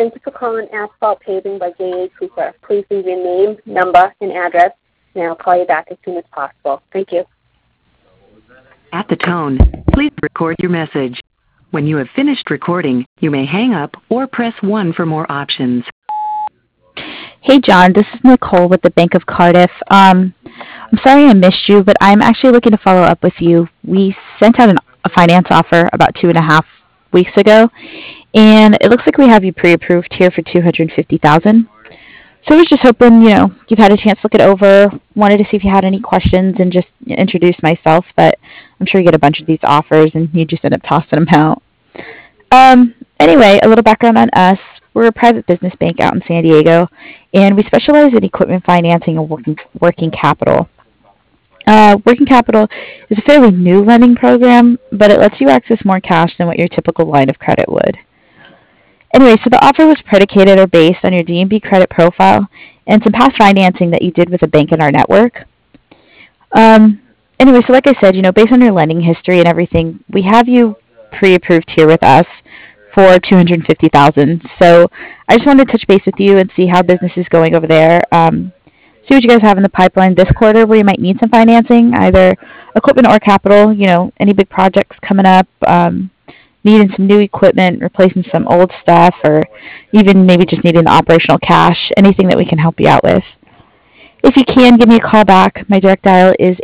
Thank you for calling Asphalt Paving by J.A. Cooper. Please leave your name, number, and address, and I'll call you back as soon as possible. Thank you. At the tone, please record your message. When you have finished recording, you may hang up or press 1 for more options. Hey, John. This is Nicole with the Bank of Cardiff. I'm sorry I missed you, but I'm actually looking to follow up with you. We sent out a finance offer about 2.5 weeks ago, and it looks like we have you pre-approved here for $250,000. So I was just hoping, you've had a chance to look it over, wanted to see if you had any questions and just introduce myself, but I'm sure you get a bunch of these offers and you just end up tossing them out. Anyway, a little background on us. We're a private business bank out in San Diego, and we specialize in equipment financing and working capital. Working capital is a fairly new lending program, but it lets you access more cash than what your typical line of credit would. Anyway, so the offer was predicated or based on your D&B credit profile and some past financing that you did with a bank in our network. Anyway, so like I said, based on your lending history and everything, we have you pre-approved here with us for $250,000. So I just wanted to touch base with you and see how business is going over there. See what you guys have in the pipeline this quarter where you might need some financing, either equipment or capital, any big projects coming up, needing some new equipment, replacing some old stuff, or even maybe just needing the operational cash, anything that we can help you out with. If you can, give me a call back. My direct dial is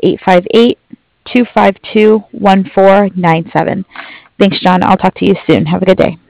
858-252-1497. Thanks, John. I'll talk to you soon. Have a good day.